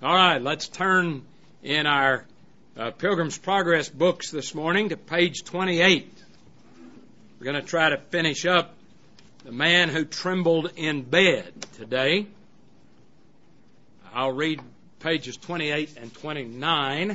All right, let's turn in our Pilgrim's Progress books this morning to page 28. We're going to try to finish up the man who trembled in bed today. I'll read pages 28 and 29,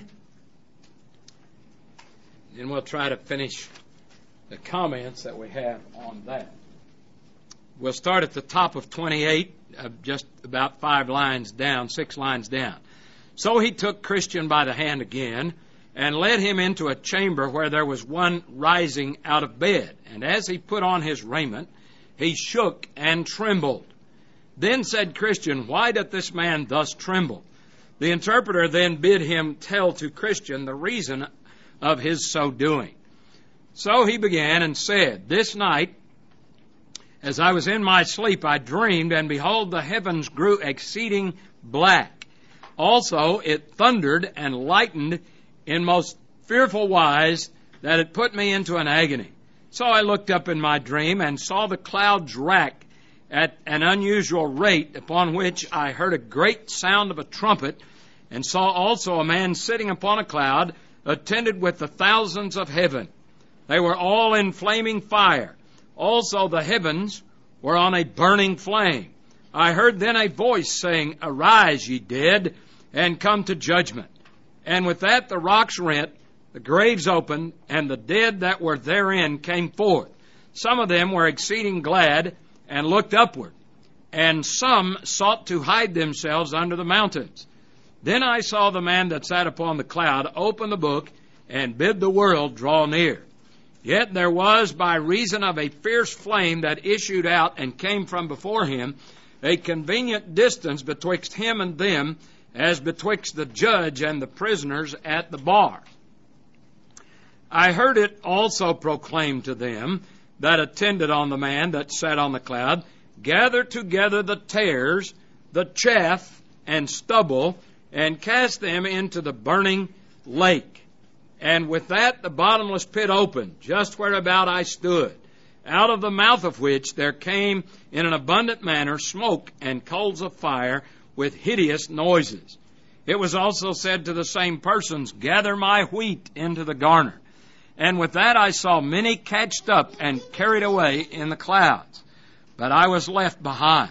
and we'll try to finish the comments that we have on that. We'll start at the top of 28, just about 6 lines down. So he took Christian by the hand again and led him into a chamber where there was one rising out of bed. And as he put on his raiment, he shook and trembled. Then said Christian, "Why doth this man thus tremble?" The interpreter then bid him tell to Christian the reason of his so doing. So he began and said, "This night, as I was in my sleep, I dreamed, and behold, the heavens grew exceeding black. Also it thundered and lightened in most fearful wise, that it put me into an agony. So I looked up in my dream, and saw the clouds rack at an unusual rate, upon which I heard a great sound of a trumpet, and saw also a man sitting upon a cloud, attended with the thousands of heaven. They were all in flaming fire. Also the heavens were on a burning flame. I heard then a voice saying, Arise, ye dead, and come to judgment. And with that the rocks rent, the graves opened, and the dead that were therein came forth. Some of them were exceeding glad, and looked upward, and some sought to hide themselves under the mountains. Then I saw the man that sat upon the cloud open the book, and bid the world draw near. Yet there was, by reason of a fierce flame that issued out and came from before him, a convenient distance betwixt him and them, as betwixt the judge and the prisoners at the bar. I heard it also proclaimed to them that attended on the man that sat on the cloud, Gather together the tares, the chaff, and stubble, and cast them into the burning lake. And with that the bottomless pit opened, just whereabout I stood, out of the mouth of which there came in an abundant manner smoke and coals of fire with hideous noises. It was also said to the same persons, Gather my wheat into the garner. And with that I saw many catched up and carried away in the clouds. But I was left behind.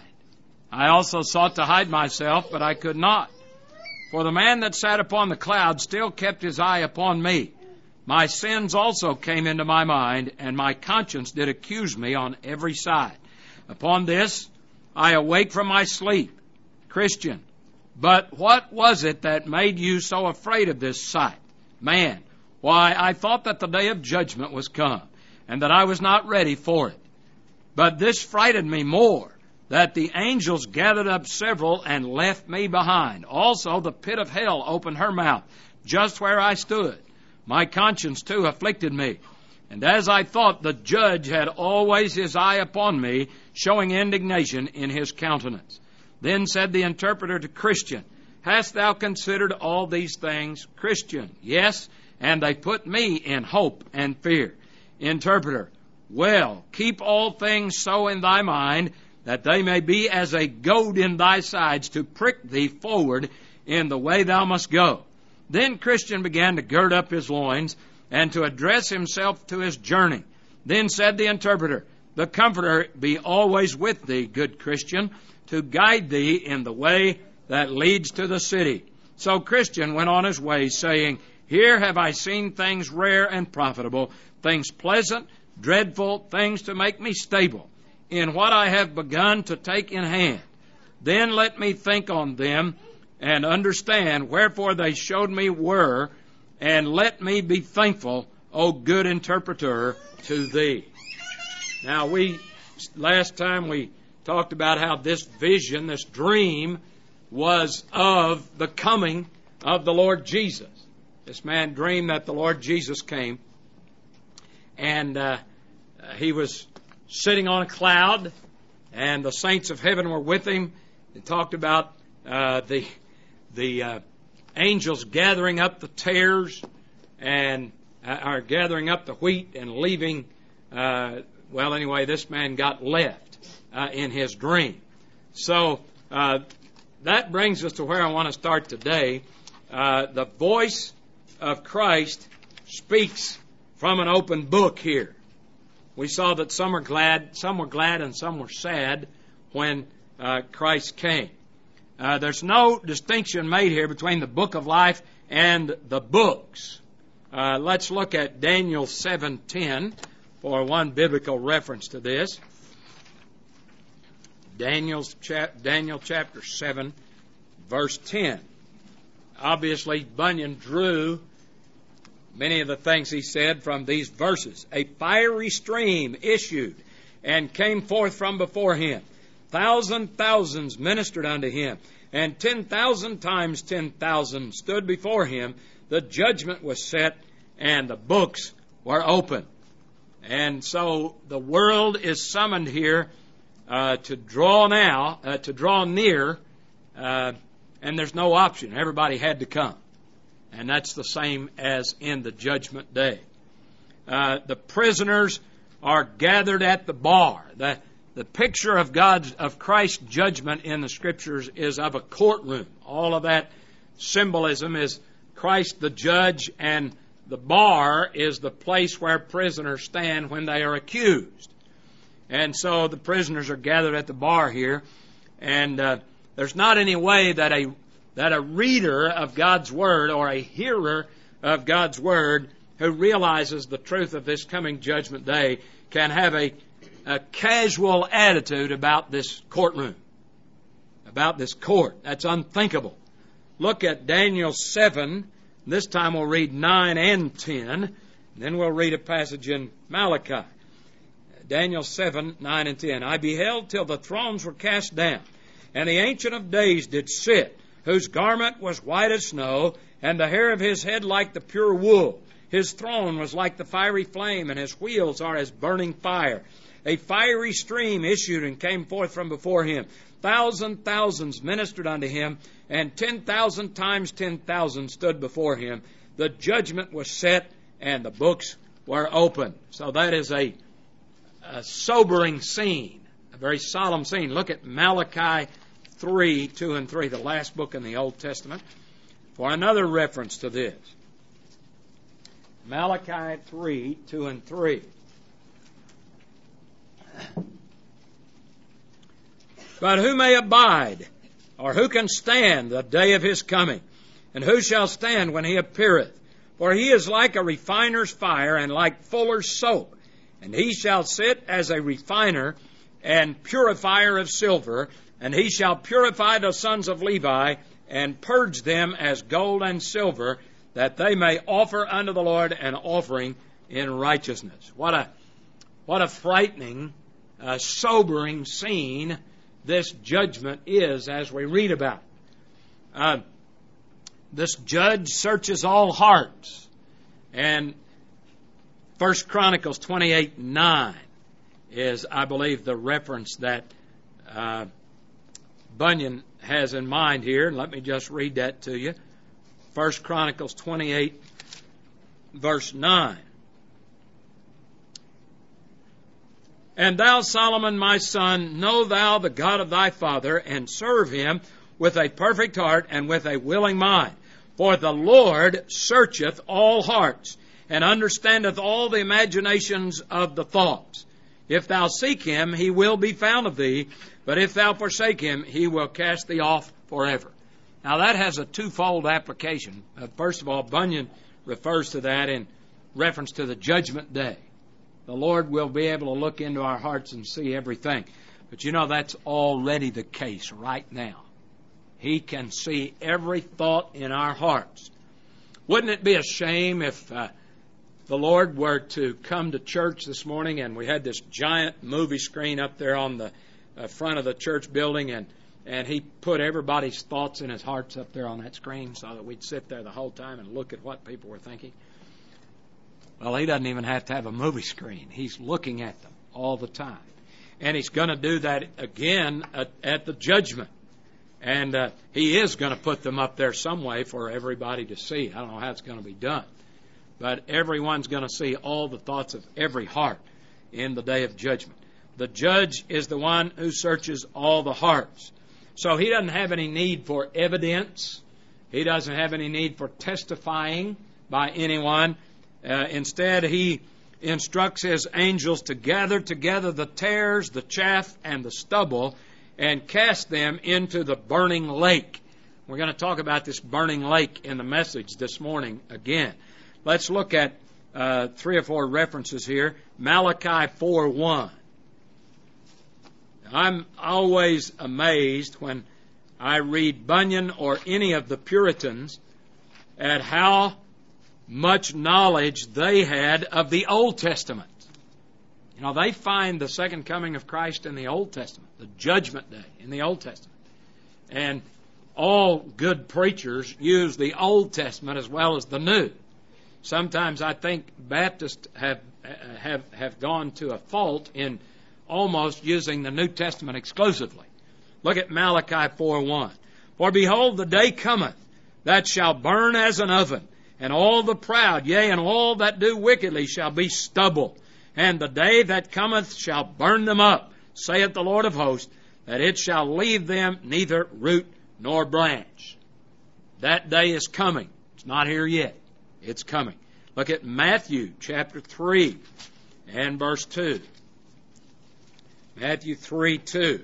I also sought to hide myself, but I could not. For the man that sat upon the cloud still kept his eye upon me. My sins also came into my mind, and my conscience did accuse me on every side. Upon this I awake from my sleep. Christian, but what was it that made you so afraid of this sight? Man, why, I thought that the day of judgment was come, and that I was not ready for it. But this frightened me more, that the angels gathered up several and left me behind. Also the pit of hell opened her mouth, just where I stood. My conscience too afflicted me. And as I thought, the judge had always his eye upon me, showing indignation in his countenance. Then said the interpreter to Christian, Hast thou considered all these things? Christian, Yes, and they put me in hope and fear. Interpreter, Well, keep all things so in thy mind, that they may be as a goad in thy sides to prick thee forward in the way thou must go. Then Christian began to gird up his loins, and to address himself to his journey. Then said the interpreter, The Comforter be always with thee, good Christian, to guide thee in the way that leads to the city. So Christian went on his way, saying, Here have I seen things rare and profitable, things pleasant, dreadful, things to make me stable, in what I have begun to take in hand. Then let me think on them, and understand wherefore they showed me were, and let me be thankful, O good interpreter, to thee. Now last time we talked about how this vision, this dream, was of the coming of the Lord Jesus. This man dreamed that the Lord Jesus came, and he was sitting on a cloud, and the saints of heaven were with him. It talked about the angels gathering up the tares and are gathering up the wheat and leaving. This man got left in his dream. So that brings us to where I want to start today. The voice of Christ speaks from an open book here. We saw that some were glad, and some were sad when Christ came. There's no distinction made here between the book of life and the books. Let's look at Daniel 7:10 for one biblical reference to this. Daniel chapter 7, verse 10. Obviously, Bunyan drew many of the things he said from these verses. A fiery stream issued and came forth from before him. Thousands ministered unto him, and 10,000 times 10,000 stood before him. The judgment was set, and the books were open. And so the world is summoned here to draw near, and there's no option. Everybody had to come. And that's the same as in the judgment day. The prisoners are gathered at the bar. The picture of Christ's judgment in the Scriptures is of a courtroom. All of that symbolism is Christ the judge, and the bar is the place where prisoners stand when they are accused. And so the prisoners are gathered at the bar here, and there's not any way that a reader of God's Word or a hearer of God's Word who realizes the truth of this coming judgment day can have a casual attitude about this courtroom, about this court. That's unthinkable. Look at Daniel 7. This time we'll read 9 and 10. And then we'll read a passage in Malachi. Daniel 7, 9 and 10. I beheld till the thrones were cast down, and the Ancient of Days did sit, whose garment was white as snow, and the hair of his head like the pure wool. His throne was like the fiery flame, and his wheels are as burning fire. A fiery stream issued and came forth from before him. Thousands ministered unto him, and 10,000 times 10,000 stood before him. The judgment was set, and the books were open. So that is a sobering scene, a very solemn scene. Look at Malachi 3, 2 and 3, the last book in the Old Testament, for another reference to this. Malachi 3, 2 and 3. But who may abide, or who can stand the day of his coming? And who shall stand when he appeareth? For he is like a refiner's fire, and like fuller's soap. And he shall sit as a refiner and purifier of silver, and he shall purify the sons of Levi, and purge them as gold and silver, that they may offer unto the Lord an offering in righteousness. What a frightening, sobering scene this judgment is as we read about it. This judge searches all hearts. And 1 Chronicles 28:9 is, I believe, the reference that Bunyan has in mind here. Let me just read that to you. 1 Chronicles 28, verse 9. And thou, Solomon, my son, know thou the God of thy father, and serve him with a perfect heart and with a willing mind. For the Lord searcheth all hearts, and understandeth all the imaginations of the thoughts. If thou seek him, he will be found of thee, but if thou forsake him, he will cast thee off forever. Now that has a twofold application. First of all, Bunyan refers to that in reference to the judgment day. The Lord will be able to look into our hearts and see everything. But you know, that's already the case right now. He can see every thought in our hearts. Wouldn't it be a shame if the Lord were to come to church this morning and we had this giant movie screen up there on the front of the church building, and He put everybody's thoughts in His hearts up there on that screen so that we'd sit there the whole time and look at what people were thinking? Well, He doesn't even have to have a movie screen. He's looking at them all the time. And He's going to do that again at the judgment. And He is going to put them up there some way for everybody to see. I don't know how it's going to be done. But everyone's going to see all the thoughts of every heart in the day of judgment. The judge is the one who searches all the hearts. So he doesn't have any need for evidence. He doesn't have any need for testifying by anyone. Instead, he instructs his angels to gather together the tares, the chaff, and the stubble, and cast them into the burning lake. We're going to talk about this burning lake in the message this morning again. Let's look at 3 or 4 references here. Malachi 4:1. I'm always amazed when I read Bunyan or any of the Puritans at how much knowledge they had of the Old Testament. You know, they find the second coming of Christ in the Old Testament, the judgment day in the Old Testament. And all good preachers use the Old Testament as well as the New. Sometimes I think Baptists have gone to a fault in almost using the New Testament exclusively. Look at Malachi 4:1. For behold, the day cometh that shall burn as an oven, and all the proud, yea, and all that do wickedly shall be stubble. And the day that cometh shall burn them up, saith the Lord of hosts, that it shall leave them neither root nor branch. That day is coming. It's not here yet. It's coming. Look at Matthew chapter 3 and verse 2. Matthew 3:2.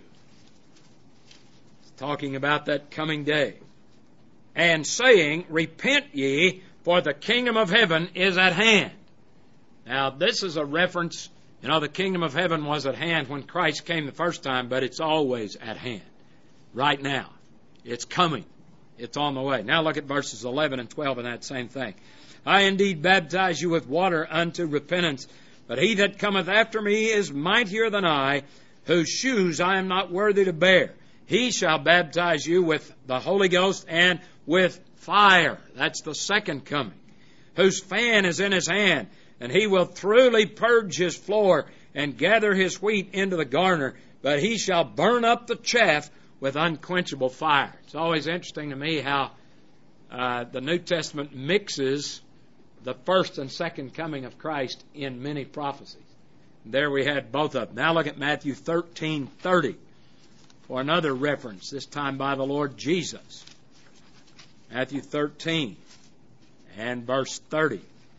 Talking about that coming day. And saying, repent ye, for the kingdom of heaven is at hand. Now, this is a reference. You know, the kingdom of heaven was at hand when Christ came the first time, but it's always at hand. Right now. It's coming. It's on the way. Now look at verses 11 and 12 in that same thing. I indeed baptize you with water unto repentance, but he that cometh after me is mightier than I, whose shoes I am not worthy to bear. He shall baptize you with the Holy Ghost and with fire. That's the second coming. Whose fan is in his hand, and he will thoroughly purge his floor and gather his wheat into the garner, but he shall burn up the chaff with unquenchable fire. It's always interesting to me how the New Testament mixes the first and second coming of Christ in many prophecies. There we had both of them. Now look at Matthew 13:30 for another reference, this time by the Lord Jesus. Matthew 13 and verse 30.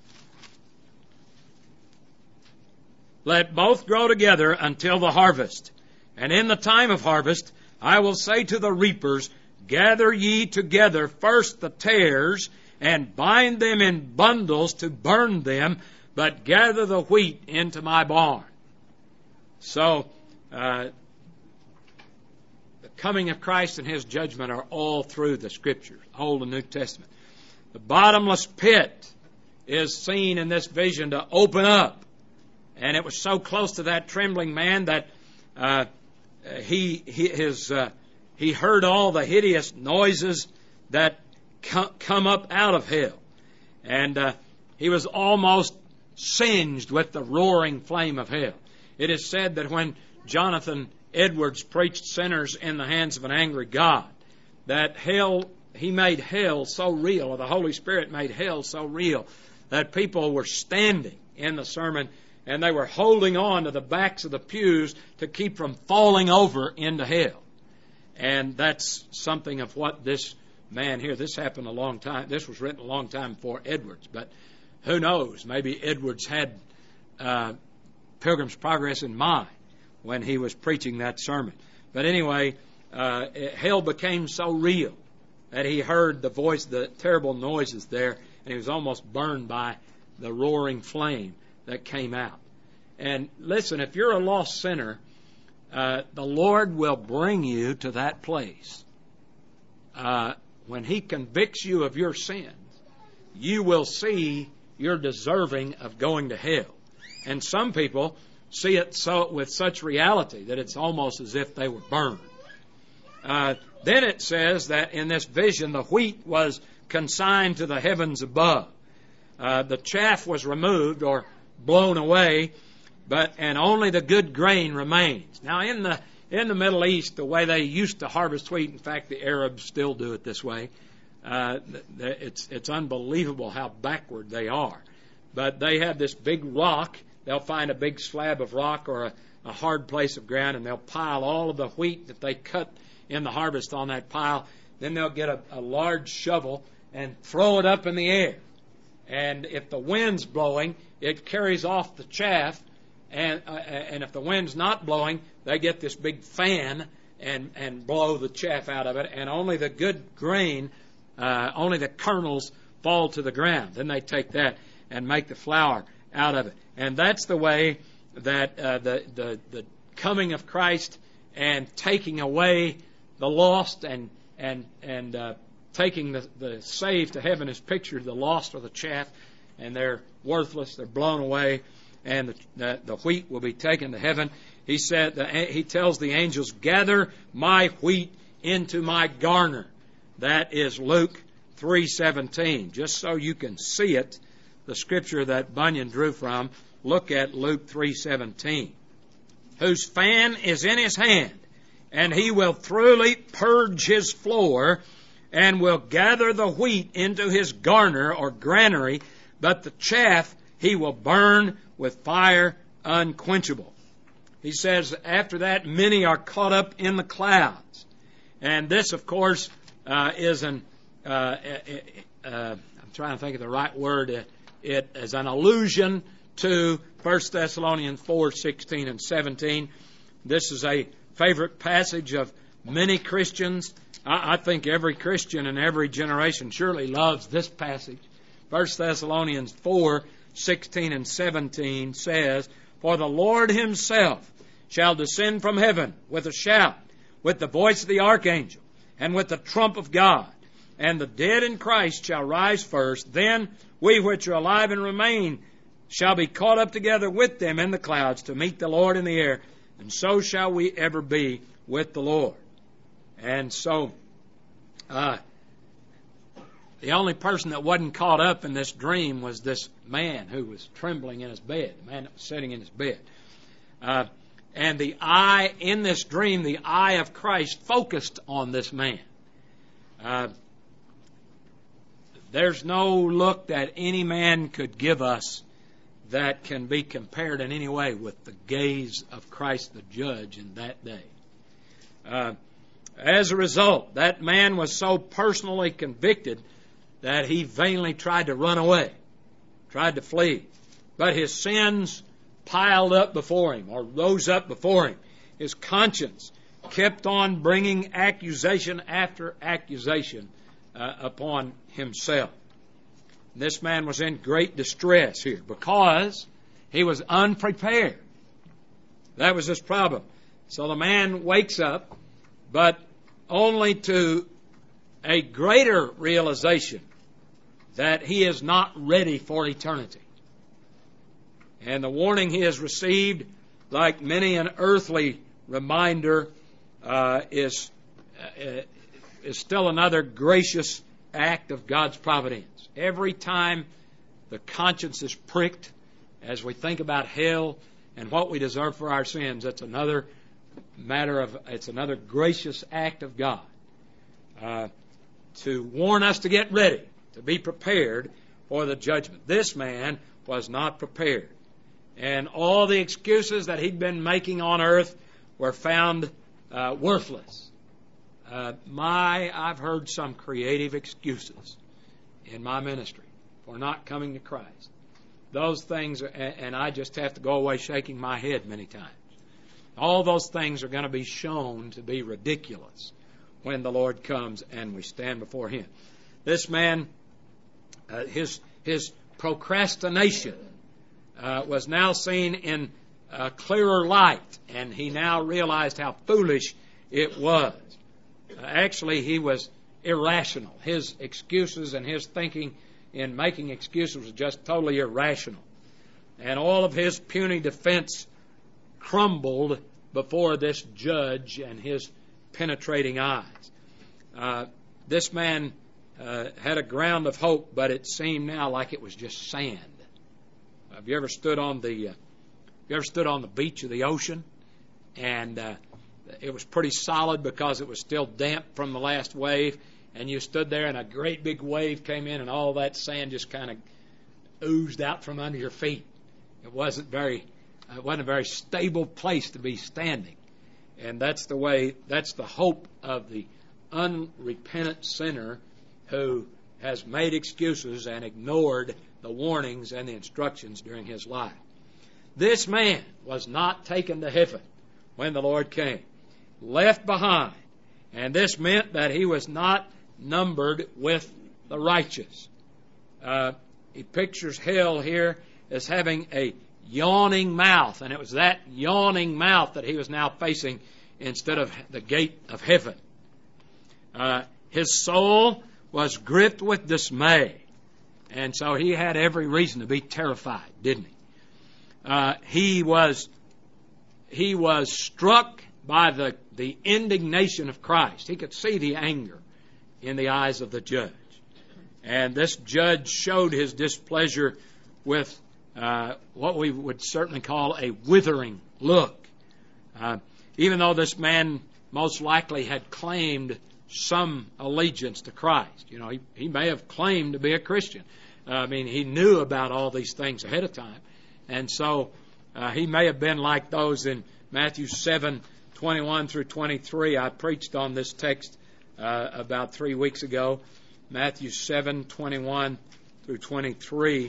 Let both grow together until the harvest. And in the time of harvest, I will say to the reapers, gather ye together first the tares, and bind them in bundles to burn them, but gather the wheat into my barn. So, the coming of Christ and His judgment are all through the Scriptures, Old and New Testament. The bottomless pit is seen in this vision to open up. And it was so close to that trembling man that he heard all the hideous noises that come up out of hell. And he was almost singed with the roaring flame of hell. It is said that when Jonathan Edwards preached sinners in the hands of an angry God, that hell, he made hell so real, or the Holy Spirit made hell so real, that people were standing in the sermon and they were holding on to the backs of the pews to keep from falling over into hell. And that's something of what this man here, this happened a long time, this was written a long time before Edwards, but who knows, maybe Edwards had Pilgrim's Progress in mind when he was preaching that sermon. But anyway, hell became so real that he heard the voice, the terrible noises there, and he was almost burned by the roaring flame that came out. And listen, if you're a lost sinner, the Lord will bring you to that place. When He convicts you of your sins, you will see you're deserving of going to hell. And some people see it so with such reality that it's almost as if they were burned. Then it says that in this vision, the wheat was consigned to the heavens above. The chaff was removed or blown away, and only the good grain remains. Now, in the Middle East, the way they used to harvest wheat, in fact, the Arabs still do it this way. It's unbelievable how backward they are. But they have this big rock. They'll find a big slab of rock or a hard place of ground, and they'll pile all of the wheat that they cut in the harvest on that pile. Then they'll get a large shovel and throw it up in the air. And if the wind's blowing, it carries off the chaff. And if the wind's not blowing, they get this big fan and blow the chaff out of it. And only the good grain, only the kernels fall to the ground. Then they take that and make the flour out of it. And that's the way that the coming of Christ and taking away the lost and taking the saved to heaven is pictured. The lost are the chaff, and they're worthless. They're blown away, and the wheat will be taken to heaven. He tells the angels, "Gather my wheat into my garner." That is Luke 3:17. Just so you can see it, the scripture that Bunyan drew from, look at Luke 3:17. "Whose fan is in his hand, and he will thoroughly purge his floor, and will gather the wheat into his garner or granary, but the chaff he will burn with fire unquenchable." He says, after that, many are caught up in the clouds. And this, of course, is I'm trying to think of the right word. It is an allusion to 1 Thessalonians 4:16 and 17. This is a favorite passage of many Christians. I think every Christian in every generation surely loves this passage. 1 Thessalonians 4:16 and 17 says, "For the Lord himself shall descend from heaven with a shout, with the voice of the archangel, and with the trump of God. And the dead in Christ shall rise first. Then we which are alive and remain shall be caught up together with them in the clouds to meet the Lord in the air. And so shall we ever be with the Lord." And so, the only person that wasn't caught up in this dream was this man who was trembling in his bed, the man that was sitting in his bed. And the eye, in this dream, the eye of Christ focused on this man. There's no look that any man could give us that can be compared in any way with the gaze of Christ the Judge in that day. As a result, that man was so personally convicted that he vainly tried to run away, tried to flee. But his sins piled up before him, or rose up before him. His conscience kept on bringing accusation after accusation upon himself. This man was in great distress here because he was unprepared. That was his problem. So the man wakes up, but only to a greater realization that he is not ready for eternity. And the warning he has received, like many an earthly reminder, is still another gracious act of God's providence. Every time the conscience is pricked, as we think about hell and what we deserve for our sins, it's another gracious act of God to warn us to get ready, to be prepared for the judgment. This man was not prepared. And all the excuses that he'd been making on earth were found worthless. I've heard some creative excuses in my ministry for not coming to Christ. Those things, and I just have to go away shaking my head many times. All those things are going to be shown to be ridiculous when the Lord comes and we stand before Him. This man, his procrastination was now seen in a clearer light, and he now realized how foolish it was. Actually, he was irrational. His excuses and his thinking in making excuses was just totally irrational. And all of his puny defense crumbled before this judge and his penetrating eyes. This man had a ground of hope, but it seemed now like it was just sand. Have you ever stood on the beach of the ocean, and it was pretty solid because it was still damp from the last wave, and you stood there and a great big wave came in and all that sand just kind of oozed out from under your feet. It wasn't a very stable place to be standing. And that's the hope of the unrepentant sinner who has made excuses and ignored the warnings and the instructions during his life. This man was not taken to heaven when the Lord came, left behind. And this meant that he was not numbered with the righteous. He pictures hell here as having a yawning mouth, and it was that yawning mouth that he was now facing instead of the gate of heaven. His soul was gripped with dismay, and so he had every reason to be terrified, didn't he? He was struck by the indignation of Christ. He could see the anger in the eyes of the judge. And this judge showed his displeasure with what we would certainly call a withering look. Even though this man most likely had claimed some allegiance to Christ. You know, he may have claimed to be a Christian. He knew about all these things ahead of time. And so he may have been like those in Matthew 7:21 through 23. I preached on this text about 3 weeks ago. Matthew 7:21 through 23.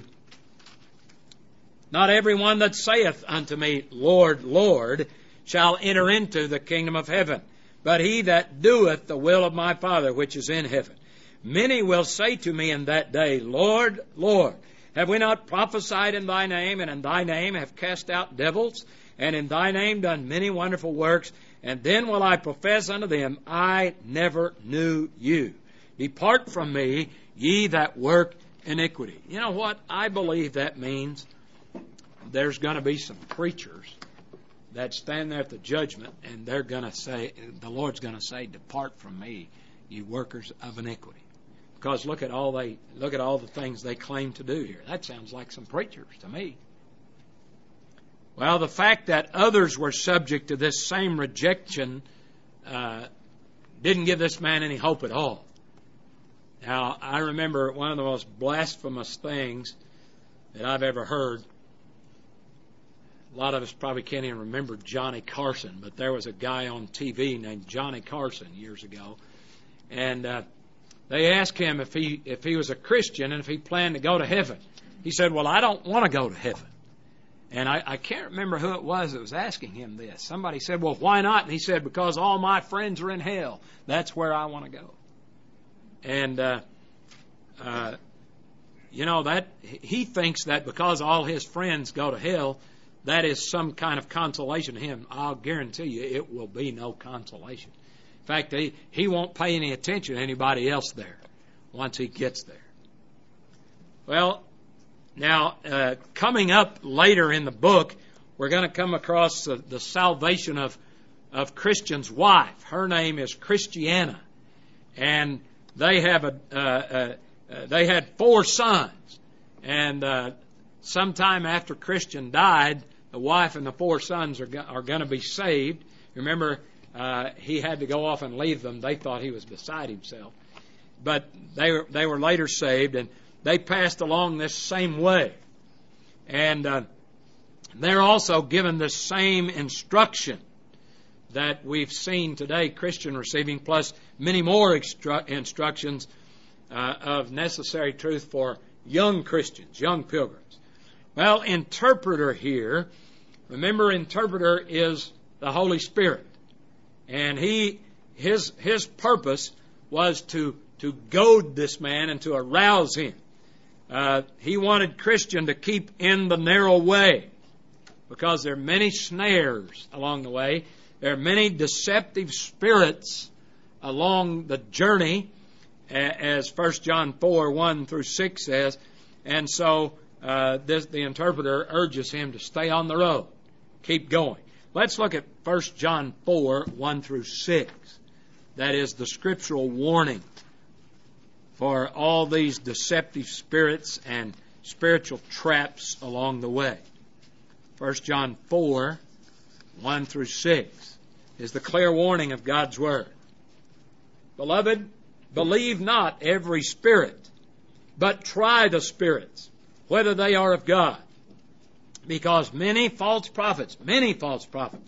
Not everyone that saith unto me, Lord, Lord, shall enter into the kingdom of heaven, but he that doeth the will of my Father which is in heaven. Many will say to me in that day, Lord, Lord, have we not prophesied in thy name, and in thy name have cast out devils, and in thy name done many wonderful works? And then will I profess unto them, I never knew you. Depart from me, ye that work iniquity. You know what? I believe that means there's going to be some preachers that stand there at the judgment, and they're going to say, the Lord's going to say, depart from me, you workers of iniquity. Because look at all the things they claim to do here. That sounds like some preachers to me. Well, the fact that others were subject to this same rejection didn't give this man any hope at all. Now, I remember one of the most blasphemous things that I've ever heard. A lot of us probably can't even remember Johnny Carson, but there was a guy on TV named Johnny Carson years ago, and they asked him if he was a Christian and if he planned to go to heaven. He said, well, I don't want to go to heaven. And I can't remember who it was that was asking him this. Somebody said, well, why not? And he said, because all my friends are in hell. That's where I want to go. And, that he thinks that because all his friends go to hell, that is some kind of consolation to him. I'll guarantee you it will be no consolation. In fact, he won't pay any attention to anybody else there once he gets there. Well, now, coming up later in the book, we're going to come across the salvation of Christian's wife. Her name is Christiana, and they had 4 sons. And sometime after Christian died, the wife and the 4 sons are going to be saved. Remember, he had to go off and leave them. They thought he was beside himself, but they were later saved, and they passed along this same way. And they're also given the same instruction that we've seen today, Christian receiving, plus many more instructions of necessary truth for young Christians, young pilgrims. Well, interpreter here, remember, interpreter is the Holy Spirit. And his purpose was to goad this man and to arouse him. He wanted Christian to keep in the narrow way, because there are many snares along the way. There are many deceptive spirits along the journey, as 1 John 4:1 through 6 says. And so the interpreter urges him to stay on the road, keep going. Let's look at 1 John 4:1 through 6. That is the scriptural warning for all these deceptive spirits and spiritual traps along the way. 1 John 4:1 through 6 is the clear warning of God's Word. Beloved, believe not every spirit, but try the spirits, whether they are of God. Because many false prophets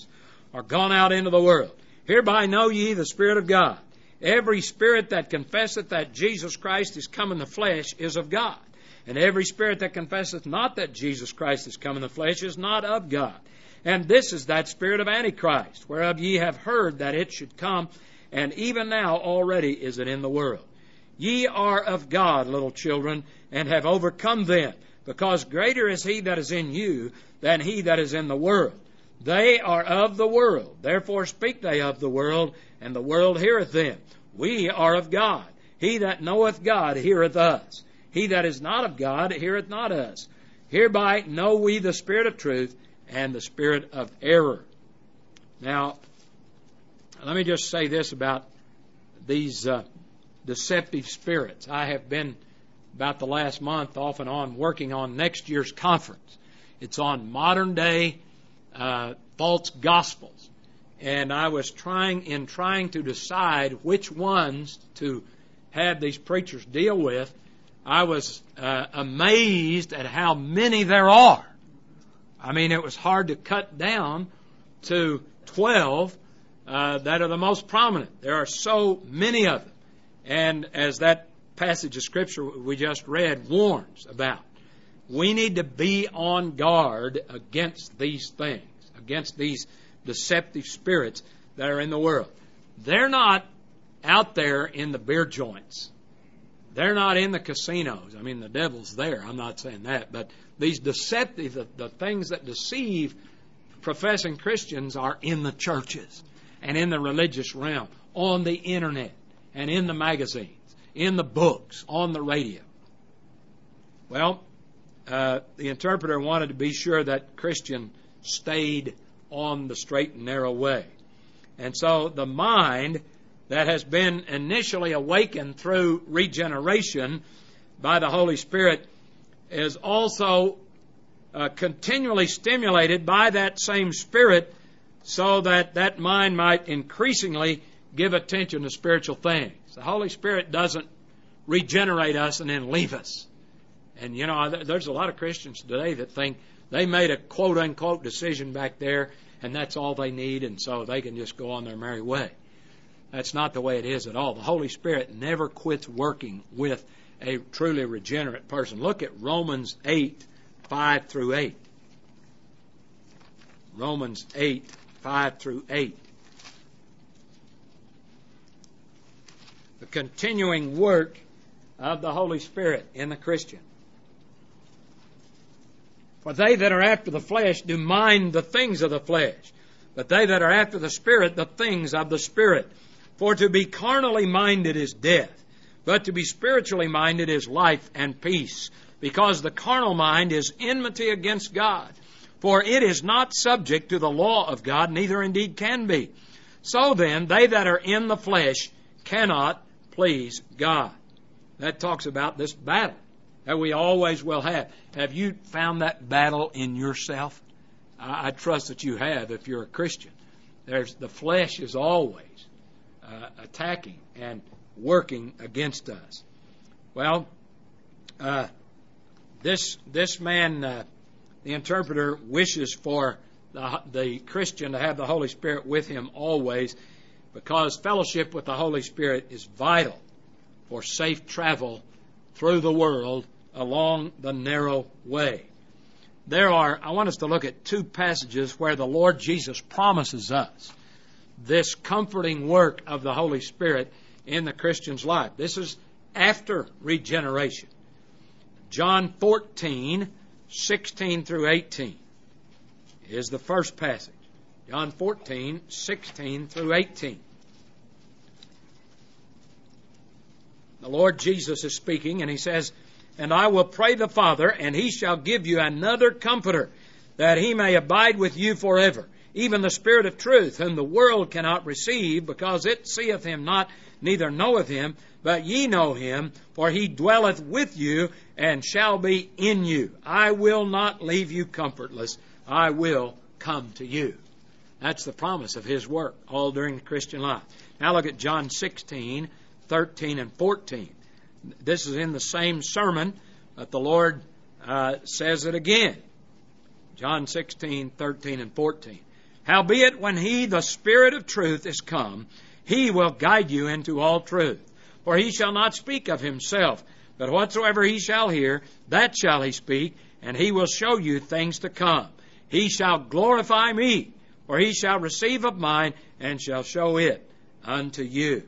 are gone out into the world. Hereby know ye the Spirit of God. Every spirit that confesseth that Jesus Christ is come in the flesh is of God. And every spirit that confesseth not that Jesus Christ is come in the flesh is not of God. And this is that spirit of Antichrist, whereof ye have heard that it should come, and even now already is it in the world. Ye are of God, little children, and have overcome them, because greater is he that is in you than he that is in the world. They are of the world, therefore speak they of the world, and the world heareth them. We are of God. He that knoweth God heareth us. He that is not of God heareth not us. Hereby know we the spirit of truth and the spirit of error. Now, let me just say this about these deceptive spirits. I have been, about the last month, off and on, working on next year's conference. It's on modern day false gospels. And I was trying to decide which ones to have these preachers deal with. I was amazed at how many there are. I mean, it was hard to cut down to 12 that are the most prominent. There are so many of them. And as that passage of Scripture we just read warns about, we need to be on guard against these things, against these deceptive spirits that are in the world. They're not out there in the beer joints. They're not in the casinos. I mean, the devil's there. I'm not saying that. But these deceptive, the things that deceive professing Christians are in the churches and in the religious realm, on the internet and in the magazines, in the books, on the radio. Well, the interpreter wanted to be sure that Christian stayed on the straight and narrow way. And so the mind that has been initially awakened through regeneration by the Holy Spirit is also continually stimulated by that same Spirit, so that that mind might increasingly give attention to spiritual things. The Holy Spirit doesn't regenerate us and then leave us. And, you know, there's a lot of Christians today that think they made a quote-unquote decision back there, and that's all they need, and so they can just go on their merry way. That's not the way it is at all. The Holy Spirit never quits working with a truly regenerate person. Look at Romans 8, 5 through 8. Romans 8, 5 through 8. The continuing work of the Holy Spirit in the Christian. For they that are after the flesh do mind the things of the flesh, but they that are after the Spirit, the things of the Spirit. For to be carnally minded is death, but to be spiritually minded is life and peace, because the carnal mind is enmity against God. For it is not subject to the law of God, neither indeed can be. So then, they that are in the flesh cannot please God. That talks about this battle that we always will have. Have you found that battle in yourself? I trust that you have if you're a Christian. The flesh is always attacking and working against us. Well, this man, the interpreter, wishes for the Christian to have the Holy Spirit with him always, because fellowship with the Holy Spirit is vital for safe travel through the world along the narrow way. I want us to look at two passages where the Lord Jesus promises us this comforting work of the Holy Spirit in the Christian's life. This is after regeneration. John 14, 16 through 18 is the first passage. John 14, 16 through 18. The Lord Jesus is speaking, and He says, And I will pray the Father, and He shall give you another Comforter, that He may abide with you forever, even the Spirit of truth, whom the world cannot receive, because it seeth Him not, neither knoweth Him, but ye know Him, for He dwelleth with you, and shall be in you. I will not leave you comfortless. I will come to you. That's the promise of His work all during the Christian life. Now look at John 16, 13 and 14. This is in the same sermon, but the Lord says it again. John 16, 13 and 14. Howbeit, when He, the Spirit of truth, is come, He will guide you into all truth. For He shall not speak of Himself, but whatsoever He shall hear, that shall He speak, and He will show you things to come. He shall glorify Me, for He shall receive of mine, and shall show it unto you.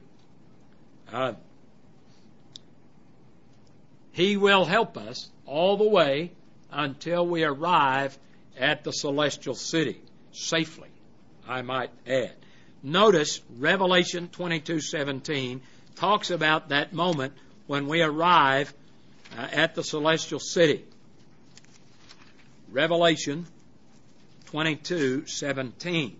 He will help us all the way until we arrive at the celestial city, safely, I might add. Notice Revelation 22:17 talks about that moment when we arrive at the celestial city. Revelation 22:17.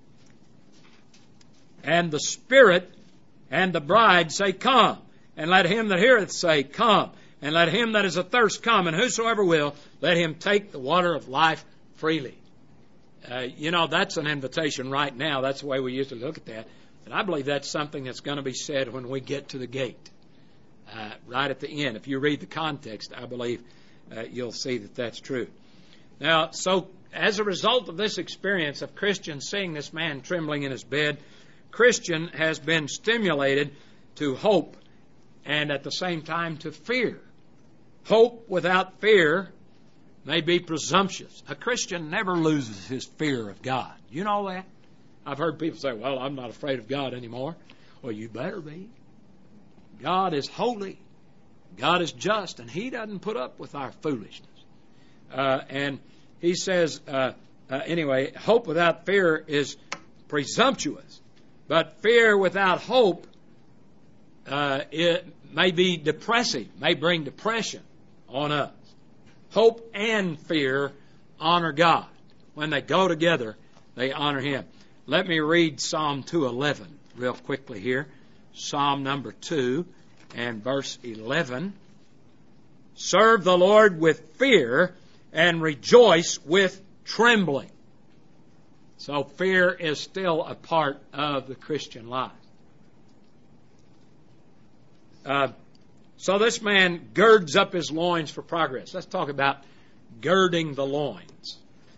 And the Spirit and the bride say, Come. And let him that heareth say, Come. And let him that is athirst come. And whosoever will, let him take the water of life freely. That's an invitation right now. That's the way we usually look at that. But I believe that's something that's going to be said when we get to the gate, right at the end. If you read the context, I believe you'll see that that's true. Now, so as a result of this experience of Christian seeing this man trembling in his bed, Christian has been stimulated to hope and at the same time to fear. Hope without fear may be presumptuous. A Christian never loses his fear of God. You know that? I've heard people say, well, I'm not afraid of God anymore. Well, you better be. God is holy. God is just, and He doesn't put up with our foolishness. And he says, anyway, hope without fear is presumptuous. But fear without hope, it may be depressive, may bring depression on us. Hope and fear honor God. When they go together, they honor Him. Let me read Psalm 2:11 real quickly here. Psalm number 2 and verse 11. Serve the Lord with fear and rejoice with trembling. So fear is still a part of the Christian life. So this man girds up his loins for progress. Let's talk about girding the loins.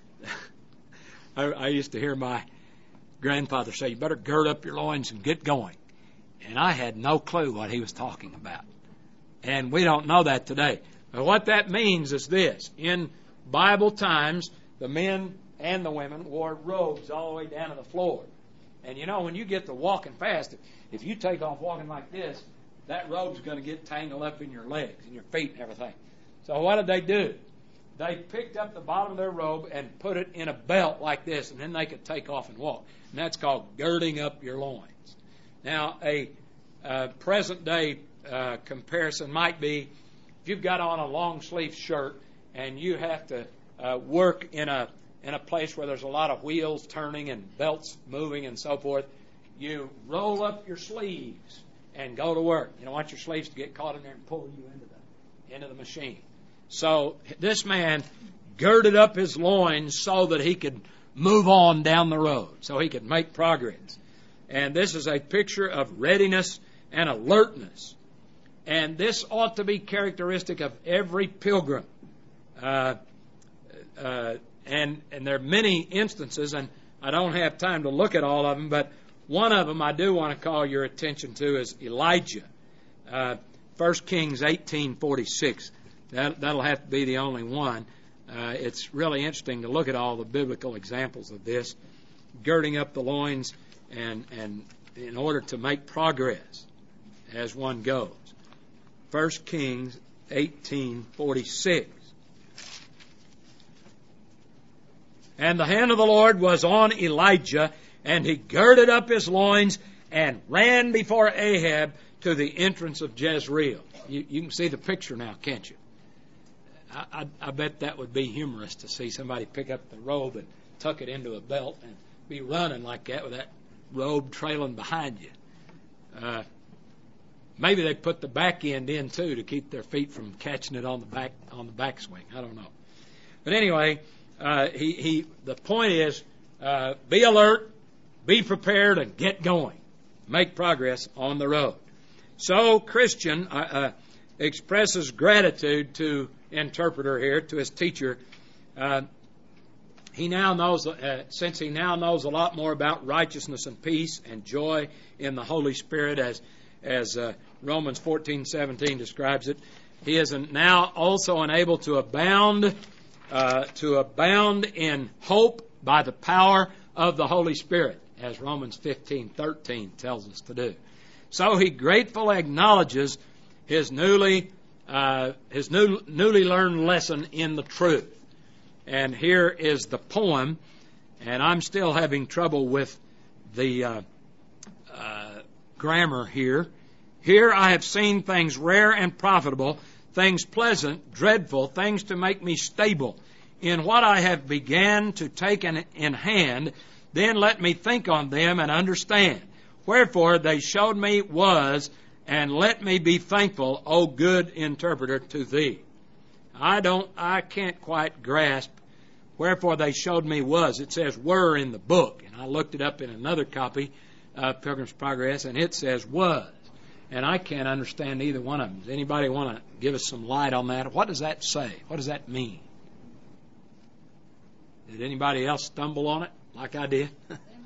I used to hear my grandfather say, you better gird up your loins and get going. And I had no clue what he was talking about. And we don't know that today. But what that means is this. In Bible times, the men and the women wore robes all the way down to the floor. And when you get to walking fast, if you take off walking like this, that robe's going to get tangled up in your legs and your feet and everything. So what did they do? They picked up the bottom of their robe and put it in a belt like this, and then they could take off and walk. And that's called girding up your loins. Now, a present-day comparison might be if you've got on a long-sleeve shirt and you have to work in a place where there's a lot of wheels turning and belts moving and so forth, you roll up your sleeves and go to work. You don't want your sleeves to get caught in there and pull you into the machine. So this man girded up his loins so that he could move on down the road, so he could make progress. And this is a picture of readiness and alertness. And this ought to be characteristic of every pilgrim. And there are many instances, and I don't have time to look at all of them, but one of them I do want to call your attention to is Elijah. 1 Kings 18:46. That'll have to be the only one. It's really interesting to look at all the biblical examples of this, girding up the loins and in order to make progress as one goes. 1 Kings 18:46. And the hand of the Lord was on Elijah, and he girded up his loins and ran before Ahab to the entrance of Jezreel. You can see the picture now, can't you? I bet that would be humorous to see somebody pick up the robe and tuck it into a belt and be running like that with that robe trailing behind you. Maybe they put the back end in too to keep their feet from catching it on the backswing. I don't know. But anyway, the point is, be alert, be prepared, and get going. Make progress on the road. So Christian expresses gratitude to interpreter here, to his teacher, he now knows, since he now knows a lot more about righteousness and peace and joy in the Holy Spirit, as Romans 14:17 describes it, he is now also enabled to abound in hope by the power of the Holy Spirit, as Romans 15:13 tells us to do. So he gratefully acknowledges his newly learned lesson in the truth. And here is the poem, and I'm still having trouble with the grammar here. Here I have seen things rare and profitable, things pleasant, dreadful, things to make me stable. In what I have began to take in hand, then let me think on them and understand. Wherefore they showed me was, and let me be thankful, O good interpreter, to thee. I can't quite grasp wherefore they showed me was. It says were in the book, and I looked it up in another copy of Pilgrim's Progress, and it says was. And I can't understand either one of them. Does anybody want to give us some light on that? What does that say? What does that mean? Did anybody else stumble on it like I did?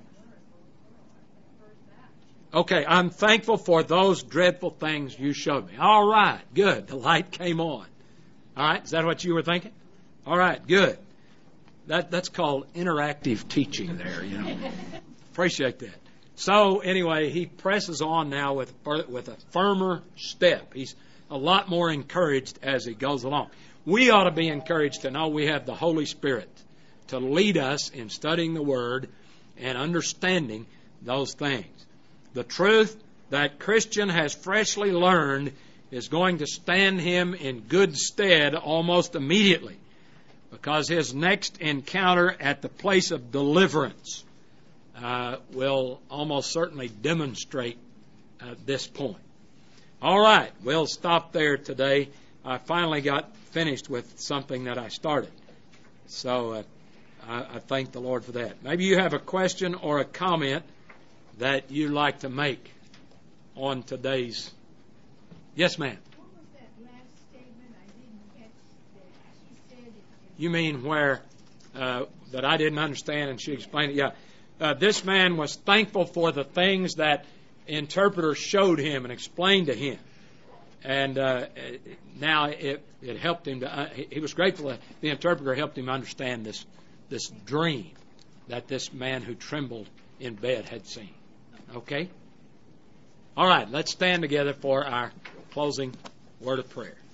Okay, I'm thankful for those dreadful things you showed me. All right, good. The light came on. All right, is that what you were thinking? All right, good. That's called interactive teaching there, you know. Appreciate that. So anyway, he presses on now with a firmer step. He's a lot more encouraged as he goes along. We ought to be encouraged to know we have the Holy Spirit to lead us in studying the Word and understanding those things. The truth that Christian has freshly learned is going to stand him in good stead almost immediately, because his next encounter at the place of deliverance will almost certainly demonstrate this point. All right, we'll stop there today. I finally got finished with something that I started. So I thank the Lord for that. Maybe you have a question or a comment that you'd like to make on today's. Yes, ma'am. What was that last statement I didn't catch that she said? You mean where that I didn't understand and she explained it? Yeah. This man was thankful for the things that interpreter showed him and explained to him. And now it helped him to, he was grateful that the interpreter helped him understand this dream that this man who trembled in bed had seen. Okay? All right, let's stand together for our closing word of prayer.